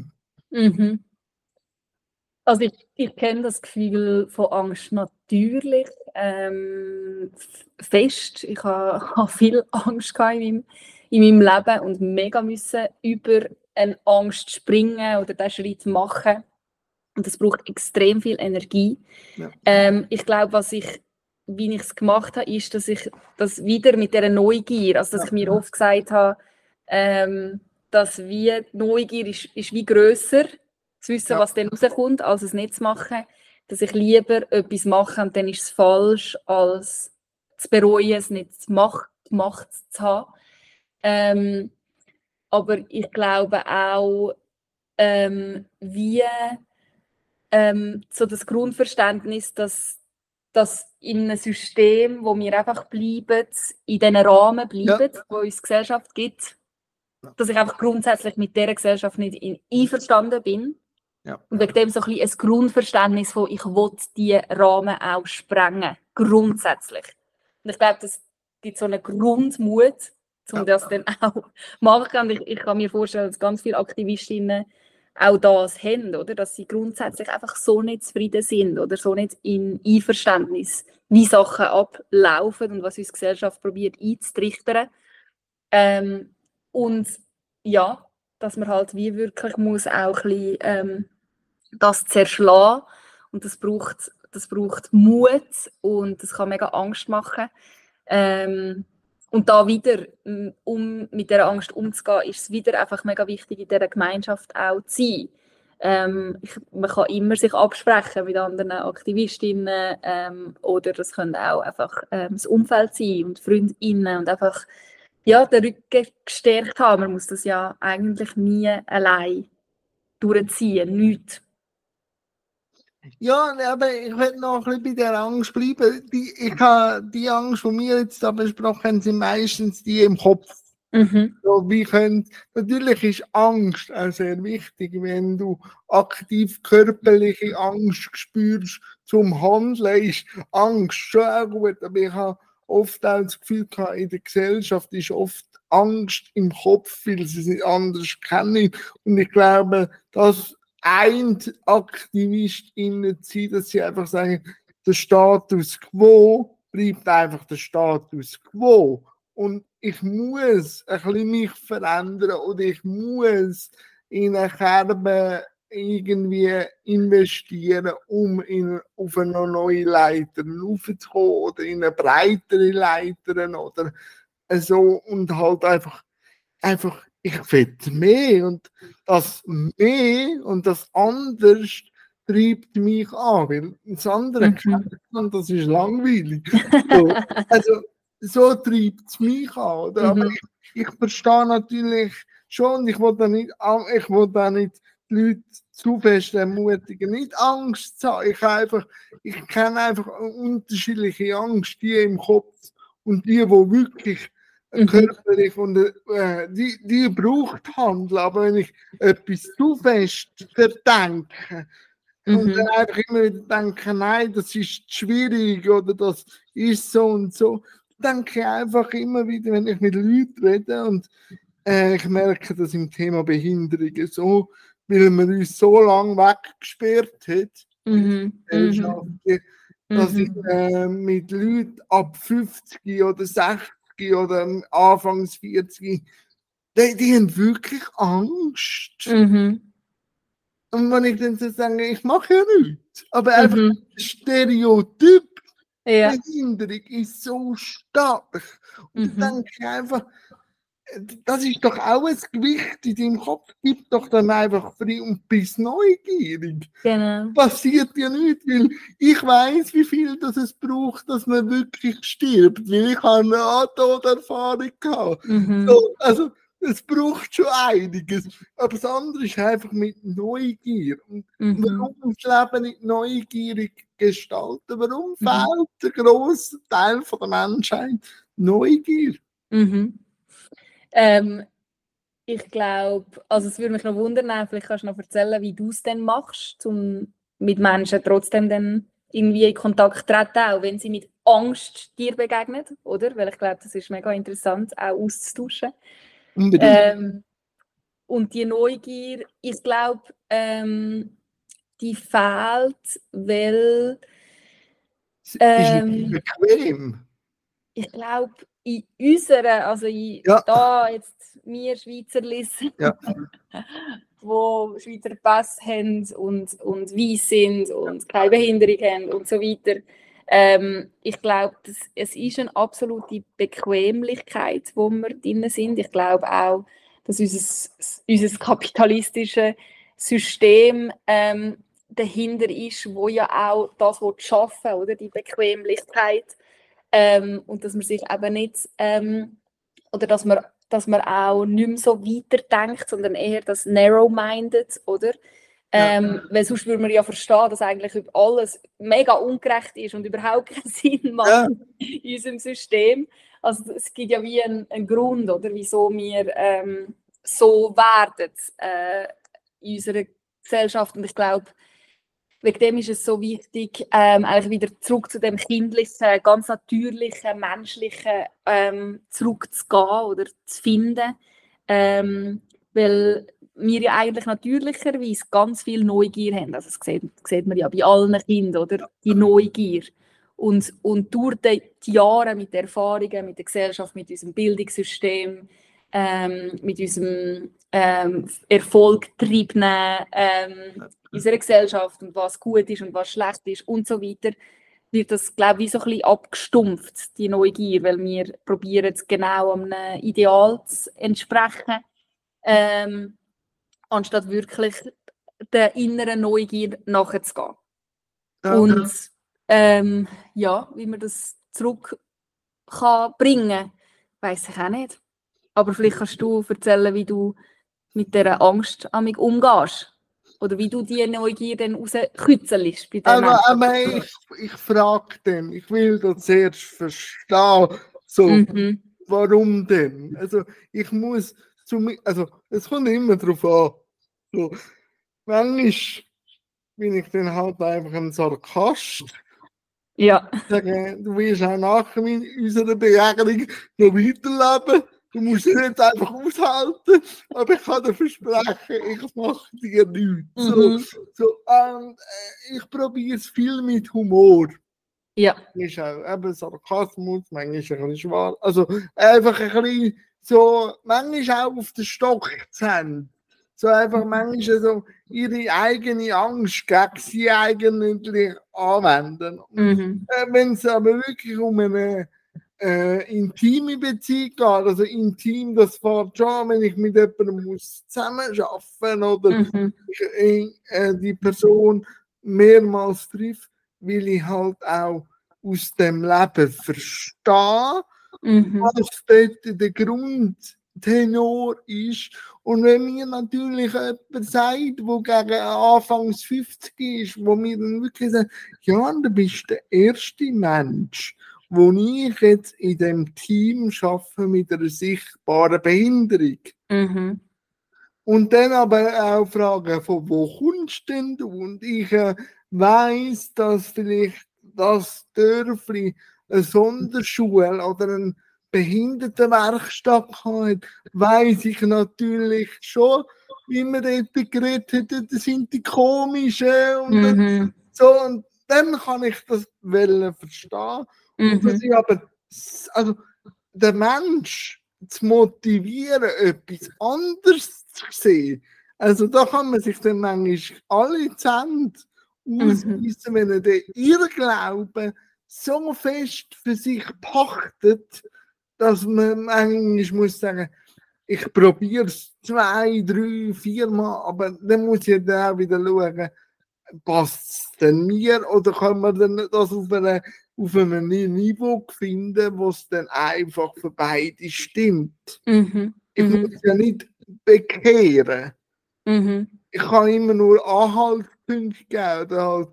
Mhm. Also ich, ich kenne das Gefühl von Angst natürlich ähm, f- fest. Ich habe ha viel Angst gehabt in meinem, in meinem Leben und mega müssen über eine Angst springen oder diesen Schritt machen. Und das braucht extrem viel Energie. Ja. Ähm, ich glaube, was ich, wie ich es gemacht habe, ist, dass ich das wieder mit dieser Neugier, also dass ich mir oft gesagt habe, ähm, dass wie die Neugier ist, ist wie grösser, zu wissen, Ja. was dann rauskommt, als es nicht zu machen. Dass ich lieber etwas mache und dann ist es falsch, als zu bereuen, es nicht gemacht, gemacht zu haben. Ähm, aber ich glaube auch, ähm, wie ähm, so das Grundverständnis, dass, dass in einem System, wo wir einfach bleiben, in diesen Rahmen bleiben, Ja. wo uns die Gesellschaft gibt, dass ich einfach grundsätzlich mit dieser Gesellschaft nicht in, einverstanden bin. Ja. Und wegen dem so ein, bisschen ein Grundverständnis von, ich will diese Rahmen auch sprengen. Grundsätzlich. Und ich glaube, das gibt so einen Grundmut, um Ja. das dann auch machen. Und ich, ich kann mir vorstellen, dass ganz viele Aktivistinnen auch das haben, oder? Dass sie grundsätzlich einfach so nicht zufrieden sind oder so nicht in Einverständnis, wie Sachen ablaufen und was uns die Gesellschaft probiert einzutrichtern. Ähm, und ja, dass man halt wie wirklich muss auch ein bisschen, ähm, das zerschlagen. Und das braucht, das braucht Mut und das kann mega Angst machen. Ähm, und da wieder, um mit dieser Angst umzugehen, ist es wieder einfach mega wichtig, in dieser Gemeinschaft auch zu sein. Ähm, ich, man kann immer sich absprechen mit anderen Aktivistinnen ähm, oder das können auch einfach ähm, das Umfeld sein und Freundinnen und einfach ja, den Rücken gestärkt haben. Man muss das ja eigentlich nie allein durchziehen, nichts. Ja, aber ich will noch ein bisschen bei der Angst bleiben. Die, ich habe die Angst, die wir jetzt da besprochen haben, sind meistens die im Kopf. Mhm. So, wie könnt, natürlich ist Angst auch sehr wichtig, wenn du aktiv körperliche Angst spürst zum Handeln, ist Angst schon auch gut. Aber ich habe oft auch das Gefühl gehabt, in der Gesellschaft ist oft Angst im Kopf, weil sie es nicht anders kennen. Und ich glaube, das eint AktivistInnen zu sein, dass sie einfach sagen, der Status quo bleibt einfach der Status quo. Und ich muss ein bisschen mich verändern oder ich muss in eine Kerbe irgendwie investieren, um in, auf eine neue Leiter raufzukommen oder in eine breitere Leiter oder so und halt einfach, einfach ich will mehr und das mehr und das anders treibt mich an, weil das andere Mhm. kennt man, das ist langweilig. So, also so treibt es mich an. Oder? Aber Mhm. ich, ich verstehe natürlich schon, ich will da nicht, ich will da nicht die Leute zu fest ermutigen, nicht Angst zu haben. Ich, einfach, ich kenne einfach eine unterschiedliche Angst, die im Kopf und die, die wirklich Mhm. körperlich und äh, die, die braucht Handel. Aber wenn ich etwas zu fest verdenke, und Mhm. dann einfach immer wieder denke, nein, das ist schwierig oder das ist so und so. Denke ich einfach immer wieder, wenn ich mit Leuten rede und äh, ich merke das im Thema Behinderungen so, weil man uns so lange weggesperrt hat, Mhm. Gesellschaft, dass ich Mhm. äh, mit Leuten ab fünfzig oder sechzig oder Anfangs vierzig, die, die haben wirklich Angst. Mhm. Und wenn ich dann so sage, ich mache ja nichts, aber einfach Mhm. das Stereotyp Ja. Behinderung ist so stark. Und Mhm. dann denke ich einfach, das ist doch auch ein Gewicht in deinem Kopf, gib doch dann einfach frei und bist neugierig. Genau. Passiert ja nichts, weil ich weiß, wie viel das es braucht, dass man wirklich stirbt, weil ich habe eine Nahtoderfahrung gehabt. Mhm. So, also es braucht schon einiges, aber das andere ist einfach mit Neugier. Und Mhm. warum das Leben nicht neugierig gestalten? Warum Mhm. fehlt der grosse Teil von der Menschheit Neugier? Mhm. Ähm, ich glaube, also es würde mich noch wundern, vielleicht kannst du noch erzählen, wie du es denn machst, um mit Menschen trotzdem dann irgendwie in Kontakt zu treten, auch wenn sie mit Angst dir begegnen, oder? Weil ich glaube, das ist mega interessant, auch auszutauschen. Unbedingt. Ähm, und die Neugier, ich glaube, ähm, die fehlt, weil ähm, ist es bequem? Ich glaube, in unserer, also in, Ja. da jetzt wir Schweizerlis, Ja. wo Schweizer Pass haben und, und weiss sind und keine Behinderung haben und so weiter. Ähm, ich glaube, es ist eine absolute Bequemlichkeit, wo wir drin sind. Ich glaube auch, dass unser, unser kapitalistisches System ähm, dahinter ist, wo ja auch das schaffen will, oder die Bequemlichkeit. Ähm, und dass man sich eben nicht, ähm, oder dass man, dass man auch nicht mehr so weiterdenkt, sondern eher das narrow-minded, oder? Ähm, ja. Weil sonst würde man ja verstehen, dass eigentlich alles mega ungerecht ist und überhaupt keinen Sinn macht ja. in unserem System. Also es gibt ja wie einen, einen Grund, oder, wieso wir ähm, so werden äh, in unserer Gesellschaft. Und ich glaube, wegen dem ist es so wichtig, ähm, eigentlich wieder zurück zu dem kindlichen, ganz natürlichen, menschlichen ähm, zurückzugehen oder zu finden. Ähm, weil wir ja eigentlich natürlicherweise ganz viel Neugier haben. Also das sieht, das sieht man ja bei allen Kindern, oder? Die Neugier. Und, und durch die Jahre mit den Erfahrungen, mit der Gesellschaft, mit unserem Bildungssystem, ähm, mit unserem ähm, erfolggetriebenen ähm, unserer Gesellschaft und was gut ist und was schlecht ist und so weiter, wird das, glaube ich, so ein bisschen abgestumpft, die Neugier, weil wir probieren es genau einem Ideal zu entsprechen, ähm, anstatt wirklich der inneren Neugier nachzugehen. Ja. Und ähm, ja, wie man das zurück kann bringen, weiss ich auch nicht. Aber vielleicht kannst du erzählen, wie du mit dieser Angst amig umgehst. Oder wie du die Neugier dann rauskützelst bei den aber, aber ich, ich frage dann, ich will das zuerst verstehen, so, mhm. warum denn? Also ich muss, zu, also es kommt immer darauf an, so, manchmal bin ich dann halt einfach ein Sarkast. Ja. Sage, du willst auch nach unserer Begegnung noch weiterleben. Du musst es jetzt einfach aushalten, aber ich kann dir versprechen, ich mache dir nichts. Mhm. So, so, ähm, ich probiere es viel mit Humor. Ja. Ist auch eben Sarkasmus, manchmal ein bisschen schwarz. Also einfach ein bisschen so, manchmal auch auf den Stock zu haben. So einfach manchmal so ihre eigene Angst gegen sie eigentlich anwenden. Mhm. Äh, wenn es aber wirklich um eine äh, intime Beziehung geht, also intim, das fährt schon, wenn ich mit jemandem muss zusammenarbeiten oder mhm. ich, äh, die Person mehrmals trifft, will ich halt auch aus dem Leben verstehen, mhm. was dort der Grundtenor ist. Und wenn mir natürlich jemand sagt, der gegen Anfangs fünfzig ist, wo mir dann wirklich sagt, ja, du bist der erste Mensch, wo ich jetzt in dem Team arbeite mit einer sichtbaren Behinderung. Mhm. Und dann aber auch fragen, von wo kommst denn du? Und ich äh, weiss, dass vielleicht das Dörfli eine Sonderschule oder eine Behindertenwerkstatt hat, weiss ich natürlich schon, wie wir dort geredet haben, das sind die komischen und mhm. so. Und dann kann ich das verstehen. Mhm. Und dass ich aber, also der Mensch zu motivieren, etwas anderes zu sehen. Also da kann man sich dann manchmal alle Zähne ausweisen, mhm. wenn er den Irrglauben so fest für sich pachtet, dass man manchmal muss sagen, ich probiere es zwei, drei, vier Mal, aber dann muss ich dann auch wieder schauen, passt es denn mir oder kann man dann das auf, eine, auf einem Niveau finden, wo es dann einfach für beide stimmt. Mhm. Ich mhm. muss ja nicht bekehren. Mhm. Ich kann immer nur Anhaltspunkte geben oder halt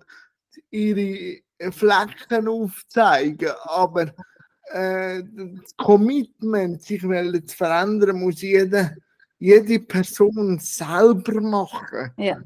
ihre Flecken aufzeigen, aber äh, das Commitment, sich zu verändern, muss jede, jede Person selber machen. Ja.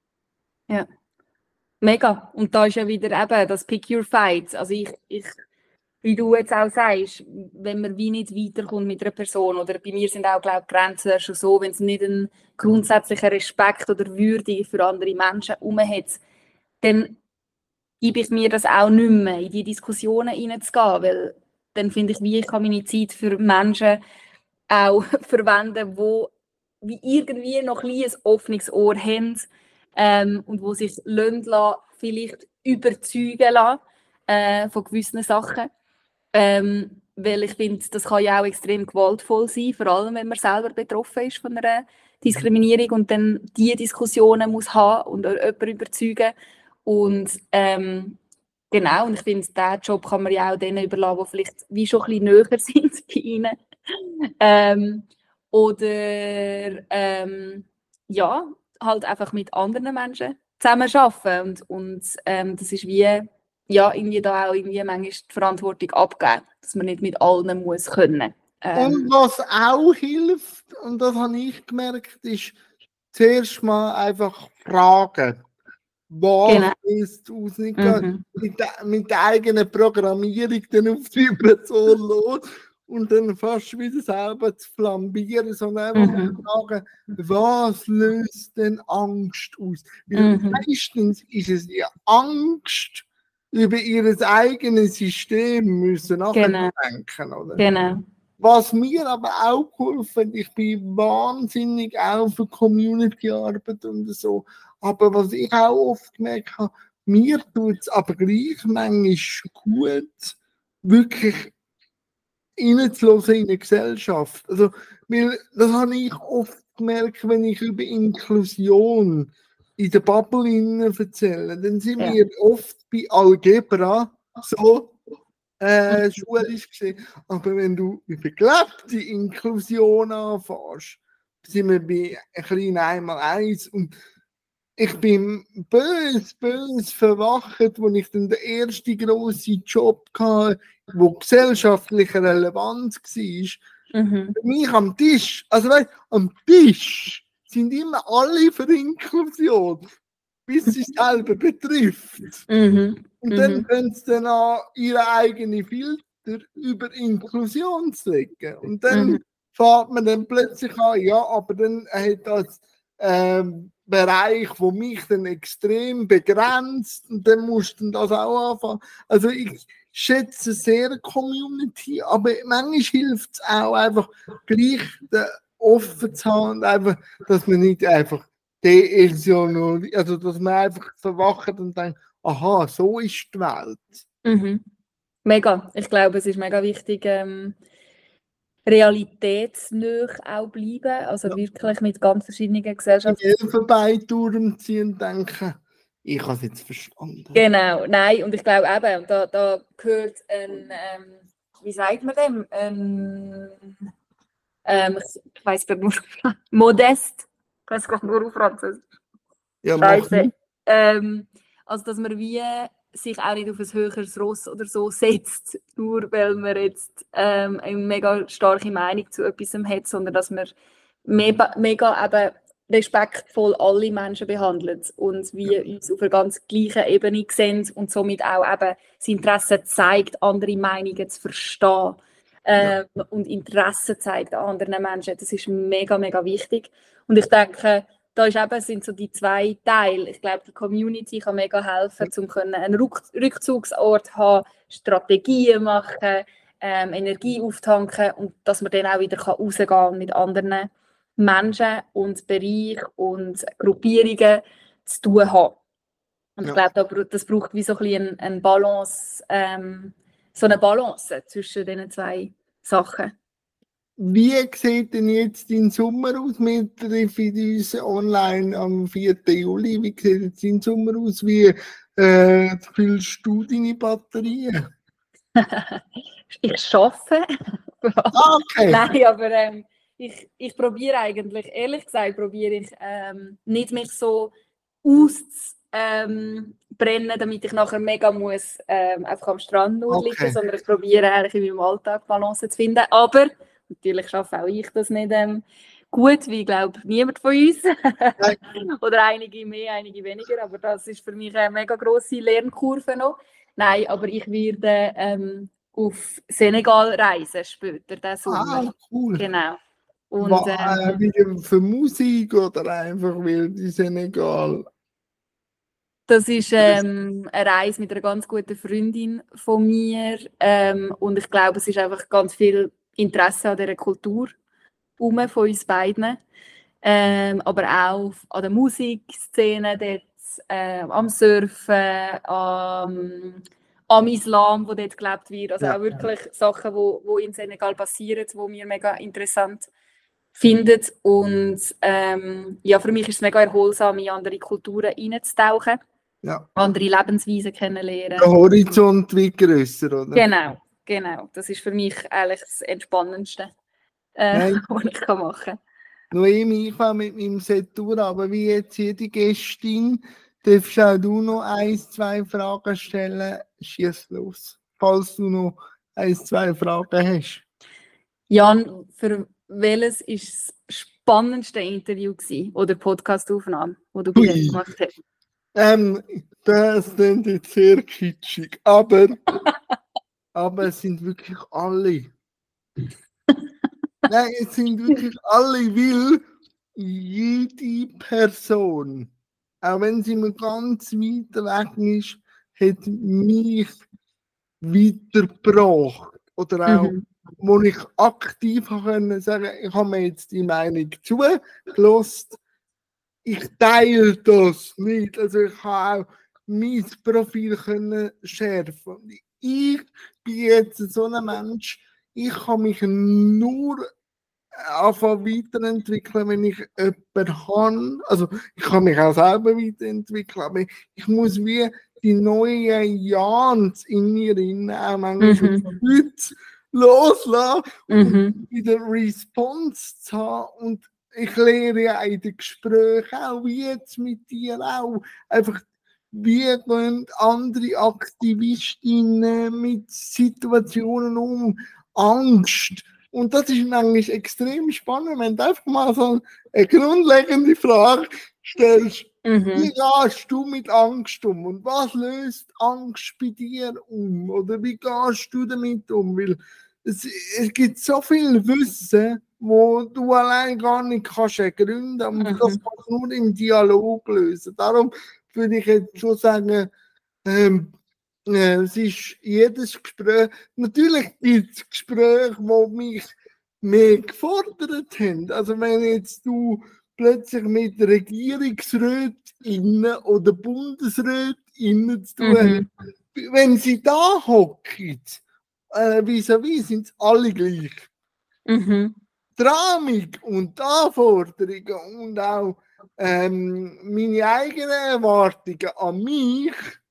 Ja. Mega. Und da ist ja wieder eben das Pick Your Fights. Also ich, ich wie du jetzt auch sagst, wenn man wie nicht weiterkommt mit einer Person, oder bei mir sind auch, glaube ich, Grenzen schon so, wenn es nicht einen grundsätzlichen Respekt oder Würde für andere Menschen herum hat, dann gebe ich mir das auch nicht mehr, in die Diskussionen hineinzugehen, weil dann finde ich, wie ich kann meine Zeit für Menschen auch verwenden, die wie irgendwie noch ein, ein offenes Ohr haben ähm, und wo sich lassen, vielleicht überzeugen lassen, äh, von gewissen Sachen. Ähm, weil ich finde, das kann ja auch extrem gewaltvoll sein, vor allem wenn man selber betroffen ist von einer Diskriminierung und dann diese Diskussionen muss haben und jemanden überzeugen. Und ähm, genau, und ich finde, diesen Job kann man ja auch denen überlassen, die vielleicht wie schon ein bisschen näher sind bei ihnen. ähm, oder ähm, ja, halt einfach mit anderen Menschen zusammen arbeiten. Und, und ähm, das ist wie, ja, irgendwie da auch irgendwie manchmal die Verantwortung abgeben, dass man nicht mit allen muss können. Ähm, Und was auch hilft, und das habe ich gemerkt, ist zuerst mal einfach fragen. Was Genau. ist aus nicht Mhm. mit, der- mit der eigenen Programmierung dann auf die Person los und dann fast wieder selber zu flambieren, sondern einfach Mhm. mal fragen, was löst denn Angst aus? Weil Mhm. meistens ist es die Angst über ihr eigenes System müssen Genau. nachdenken, oder? Genau. Was mir aber auch geholfen hat, ich bin wahnsinnig auch für Community-Arbeit und so, aber was ich auch oft gemerkt habe, mir tut es aber gleich manchmal gut, wirklich reinzulassen in eine Gesellschaft. Also, weil, das habe ich oft gemerkt, wenn ich über Inklusion in der Bubble innen erzähle, dann sind Ja. wir oft bei Algebra so äh, schulisch gesehen. Aber wenn du über gelebte Inklusion anfährst, sind wir bei ein kleinen einmal eins und ich bin bös, bös verwacht, als ich dann den ersten grossen Job hatte, der gesellschaftlich relevant war. Mhm. Für mich am Tisch, also weißt, am Tisch sind immer alle für Inklusion, bis sie es selber betrifft. Mhm. Und dann Mhm. können sie dann auch ihre eigenen Filter über Inklusion zu legen. Und dann Mhm. fährt man dann plötzlich an, ja, aber dann hat das ähm, Bereich, wo mich dann extrem begrenzt und dann musst du das auch anfangen. Also ich schätze sehr Community, aber manchmal hilft es auch einfach gleich äh, offen zu haben und einfach, dass man nicht einfach deillusioniert, also dass man einfach verwacht und denkt, aha, so ist die Welt. Mhm. Mega. Ich glaube, es ist mega wichtig, ähm, realitätsnah auch bleiben, also Ja. wirklich mit ganz verschiedenen In Gesellschaften. Elfenbeinturm ziehen und denken, ich habe es jetzt verstanden. Genau, nein, und ich glaube eben, und da, da gehört ein, ähm, wie sagt man dem, ein, ähm, ich weiß gerade nur, modest, ich weiß gerade nur auf Französisch. Ja, mach Scheiße. Ähm, also, dass man wie sich auch nicht auf ein höheres Ross oder so setzt, nur weil man jetzt ähm, eine mega starke Meinung zu etwas hat, sondern dass man mega, mega eben respektvoll alle Menschen behandelt und wir uns auf einer ganz gleichen Ebene sehen und somit auch eben das Interesse zeigt, andere Meinungen zu verstehen ähm, und Interesse zeigt an anderen Menschen. Das ist mega, mega wichtig. Und ich denke, da ist eben, sind so die zwei Teile. Ich glaube, die Community kann mega helfen, um einen Rückzugsort zu haben, Strategien machen, ähm, Energie auftanken und dass man dann auch wieder rausgehen kann mit anderen Menschen und Bereichen und Gruppierungen zu tun haben. Und ich Ja. glaube, das braucht wie so ein bisschen eine Balance, ähm, so eine Balance zwischen diesen zwei Sachen. Wie sieht denn jetzt dein Sommer aus? Wir treffen uns online am vierten Juli. Wie sieht jetzt dein Sommer aus? Wie äh, füllst du deine Batterien? Ich arbeite. Ah, okay. Nein, aber ähm, ich, ich probiere eigentlich, ehrlich gesagt, probiere ich ähm, nicht mich so auszubrennen, ähm, damit ich nachher mega muss ähm, einfach am Strand nur liegen, Okay. sondern ich probiere eigentlich in meinem Alltag Balance zu finden. Aber natürlich schaffe auch ich das nicht ähm, gut, wie ich glaube niemand von uns. Oder einige mehr, einige weniger. Aber das ist für mich eine mega grosse Lernkurve noch. Nein, aber ich werde ähm, auf Senegal reisen später, diesen Sommer. Ah, cool. Genau. Und, War, ähm, äh, wieder für Musik oder einfach weil die Senegal? das ist ähm, eine Reise mit einer ganz guten Freundin von mir. Ähm, und ich glaube, es ist einfach ganz viel Interesse an dieser Kultur herum von uns beiden. Ähm, aber auch an der Musikszene, dort, äh, am Surfen, am, am Islam, wo dort gelebt wird. Also Ja. auch wirklich Sachen, die wo, wo in Senegal passieren, die wir mega interessant finden. Und ähm, ja, für mich ist es mega erholsam, in andere Kulturen reinzutauchen, Ja. andere Lebensweisen Der kennenlernen. Horizont wird grösser, oder? Genau, genau. Das ist für mich eigentlich das Entspannendste, äh, Nein, was ich kann machen kann. Noemi, ich war mit meinem Set durch, aber wie jetzt jede Gästin, darfst auch du noch ein, zwei Fragen stellen. Schieß los, falls du noch ein, zwei Fragen hast. Jan, für welches war das spannendste Interview gewesen, oder Podcastaufnahme, die du bis jetzt gemacht hast? Ähm, das klingt jetzt sehr kitschig, aber, aber es sind wirklich alle. Nein, es sind wirklich alle, weil jede Person, auch wenn sie mir ganz weit weg ist, hat mich weitergebracht. Oder auch, Mhm. wo ich aktiv können sagen, ich habe mir jetzt die Meinung zugelassen, ich teile das nicht. Also ich habe auch mein Profil können schärfen. Ich bin jetzt so ein Mensch, ich kann mich nur anfangen weiterentwickeln, wenn ich jemanden habe. Also ich kann mich auch selber weiterentwickeln, aber ich muss wie die neuen Jans in mir rein auch manchmal Mhm. Leute loslassen und Mhm. wieder Response zu haben. Und ich lehre ja in den Gesprächen auch, wie jetzt mit dir auch, einfach wie gehen andere Aktivistinnen mit Situationen um, Angst. Und das ist eigentlich extrem spannend, wenn du einfach mal so eine grundlegende Frage stellst. Mhm. Wie gehst du mit Angst um? Und was löst Angst bei dir um? Oder wie gehst du damit um? Weil es, es gibt so viel Wissen, wo du allein gar nicht kannst ergründen. Und Mhm. das kannst du nur im Dialog lösen. Darum würde ich jetzt schon sagen, ähm, äh, es ist jedes Gespräch, natürlich gibt es Gespräche, die mich mehr gefordert haben. Also wenn jetzt du plötzlich mit Regierungsrätinnen oder Bundesrätinnen zu tun hast, Mhm. wenn sie da hocken, äh, vis-à-vis sind alle gleich. Mhm. Die Rahmung und die Anforderungen und auch ähm, meine eigenen Erwartungen an mich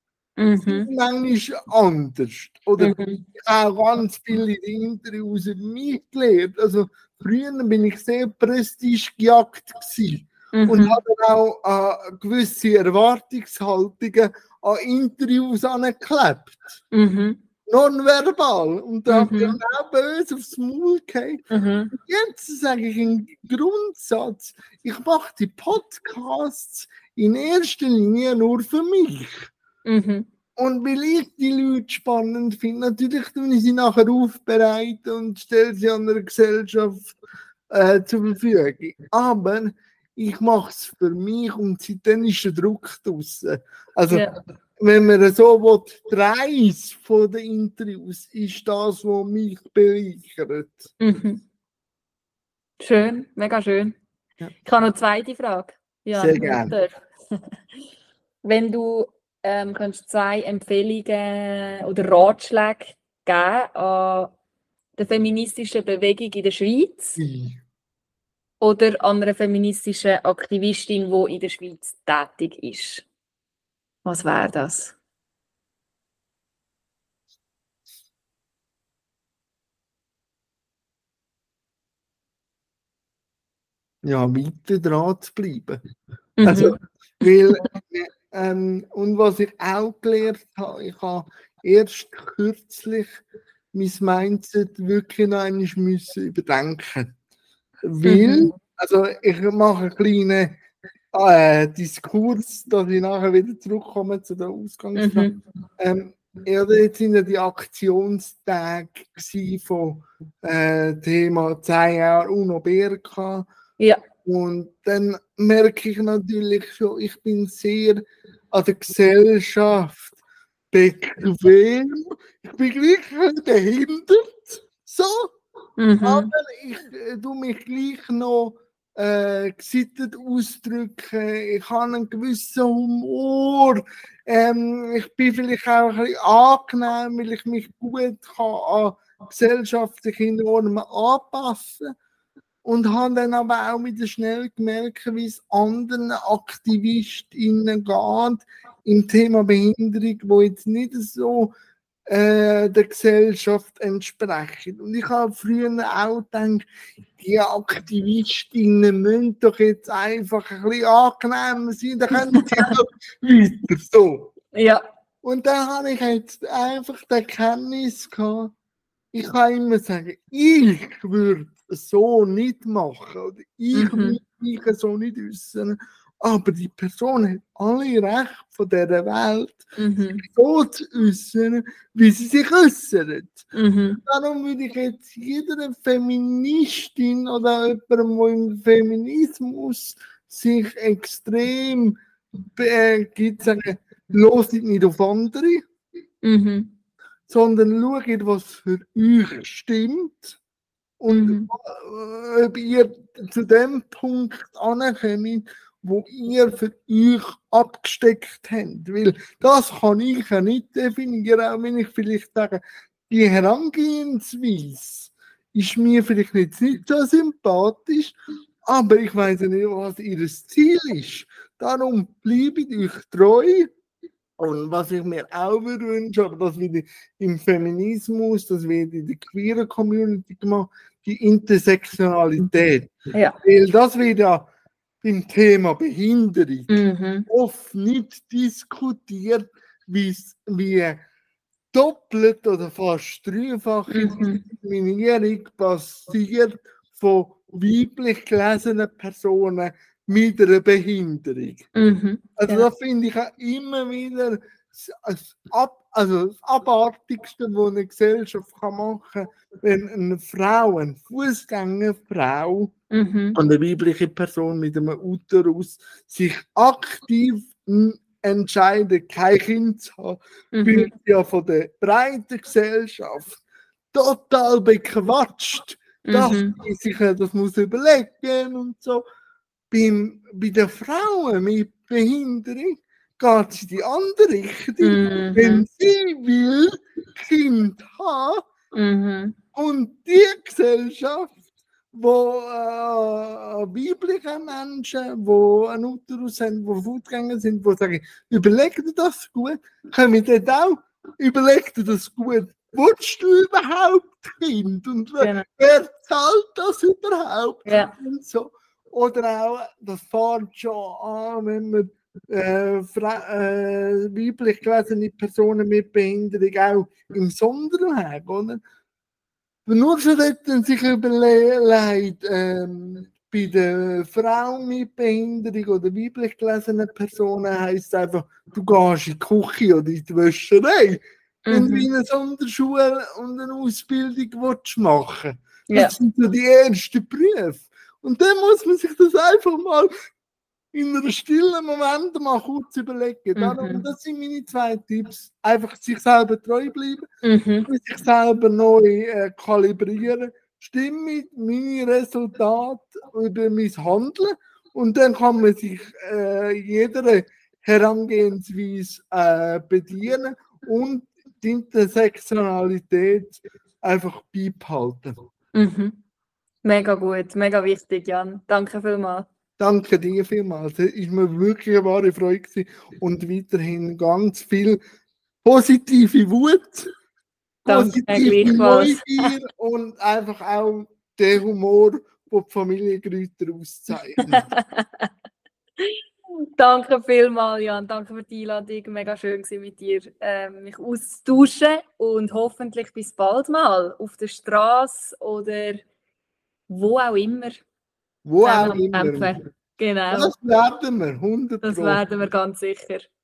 sind Mhm. manchmal anders. Oder Mhm. ich habe auch ganz viele Interviews über mich gelernt. Also früher bin ich sehr prestigejagt gewesen und Mhm. habe auch äh, gewisse Erwartungshaltungen an Interviews angeklebt. Mhm. Nonverbal. Und da habe ich Mhm. auch böse aufs Maul gehabt. Mhm. Jetzt sage ich im Grundsatz, ich mache die Podcasts in erster Linie nur für mich. Mhm. Und weil ich die Leute spannend finde, natürlich tue ich sie nachher aufbereiten und stelle sie an der Gesellschaft äh, zur Verfügung. Aber ich mache es für mich und seitdem ist der Druck draussen. Also, Ja. wenn man so will, die Reise von den Interviews ist das, was mich bereichert. Mhm. Schön, mega schön. Ja. Ich habe noch eine zweite Frage. Ja, Sehr gerne. wenn du ähm, könntest zwei Empfehlungen oder Ratschläge geben an der feministischen Bewegung in der Schweiz oder an einer feministischen Aktivistin, die in der Schweiz tätig ist. Was wäre das? Ja, weiter dran zu bleiben. Mhm. Also, weil, ähm, und was ich auch gelernt habe, ich habe erst kürzlich mein Mindset wirklich noch einmal müssen überdenken. Weil, Mhm. also ich mache einen kleinen äh, Diskurs, dass ich nachher wieder zurückkomme zu der Ausgangsfrage. Mhm. Ähm, ja, jetzt sind ja die Aktionstage von äh, Thema zehn Jahre UNO B R K. Ja. Und dann merke ich natürlich schon, ich bin sehr an der Gesellschaft bequem. Ich bin gleich behindert. So. Mhm. Aber ich äh, tu mich gleich noch äh, gesittet ausdrücken. Ich habe einen gewissen Humor. Ähm, ich bin vielleicht auch ein bisschen angenehm, weil ich mich gut kann an gesellschaftliche Normen anpassen kann. Und habe dann aber auch wieder schnell gemerkt, wie es anderen AktivistInnen geht im Thema Behinderung, wo jetzt nicht so äh, der Gesellschaft entsprechen. Und ich habe früher auch gedacht, die AktivistInnen müssen doch jetzt einfach ein bisschen angenehmer sein, dann können sie auch weiter so. Ja. Und dann habe ich jetzt einfach die Erkenntnis gehabt, ich kann immer sagen, ich würde es so nicht machen oder ich Mhm. würde mich so nicht äußern, aber die Person hat alle Rechte von dieser Welt, Mhm. so zu äußern, wie sie sich äußert. Mhm. Darum würde ich jetzt jeder Feministin oder jemandem, der im Feminismus sich extrem äh, gibt, sagen, los nicht auf andere, Mhm. sondern schaut, was für euch stimmt und Mhm. äh, ob ihr zu dem Punkt ankommt, wo ihr für euch abgesteckt habt. Weil das kann ich ja nicht definieren, auch wenn ich vielleicht sage, die Herangehensweise ist mir vielleicht nicht, nicht so sympathisch, aber ich weiß ja nicht, was ihr Ziel ist. Darum bleibt euch treu. Und was ich mir auch wünsche, aber das wird im Feminismus, das wird in der queeren Community gemacht, die Intersektionalität. Ja. Weil das wird ja beim Thema Behinderung Mhm. oft nicht diskutiert, wie doppelt oder fast dreifache Mhm. Diskriminierung passiert von weiblich gelesenen Personen mit einer Behinderung. Mhm. Also Ja. das finde ich auch immer wieder das, Ab, also das Abartigste, was eine Gesellschaft kann machen kann, wenn eine Frau, eine Fußgängerfrau, Mhm. eine weibliche Person mit einem Uterus sich aktiv entscheiden, kein Kind zu haben, Mhm. wird ja von der breiten Gesellschaft total bequatscht. Dass Mhm. sie sich das muss überlegen und so. Beim, bei den Frauen mit Behinderung geht es in die andere Richtung. Wenn Mhm. sie will Kind haben Mhm. und die Gesellschaft, wo äh, weibliche Menschen, die einen Uterus haben, die Fußgänger sind, die sagen, überleg dir das gut, können wir dort auch, überleg dir das gut, willst du überhaupt Kind und Genau. wer zahlt das überhaupt? Ja. Und so. Oder auch, das fängt schon an, wenn man äh, äh, weiblich gelesene Personen mit Behinderung auch im Sonderweg, oder? Nur schon dort sich überlegt, ähm, bei der Frau mit Behinderung oder weiblich gelesenen Personen heisst es einfach, du gehst in die Küche oder in die Wäscherei. Wenn du Mhm. in eine Sonderschule und eine Ausbildung willst machen willst. Ja. Das sind so die ersten Berufe. Und dann muss man sich das einfach mal in einem stillen Moment mal kurz überlegen. Darum, Mhm. das sind meine zwei Tipps. Einfach sich selber treu bleiben, Mhm. sich selber neu äh, kalibrieren, stimmen meine Resultate über mein Handeln und dann kann man sich äh, jeder Herangehensweise äh, bedienen und die Intersektionalität einfach beibehalten. Mhm. Mega gut, mega wichtig, Jan. Danke vielmals. Danke dir vielmals. Es war mir wirklich eine wahre Freude gewesen und weiterhin ganz viel positive Wut, Danke, positive gleichfalls. Neugier und einfach auch der Humor, den die Familie Grüter auszeichnet. Danke vielmals, Jan. Danke für die Einladung. Mega schön gewesen, mit dir äh, mich auszutauschen und hoffentlich bis bald mal auf der Straße oder wo auch immer. Wo Zusammen auch am immer. Kämpfen. Genau, Das werden wir, hundert das Pro. werden wir ganz sicher.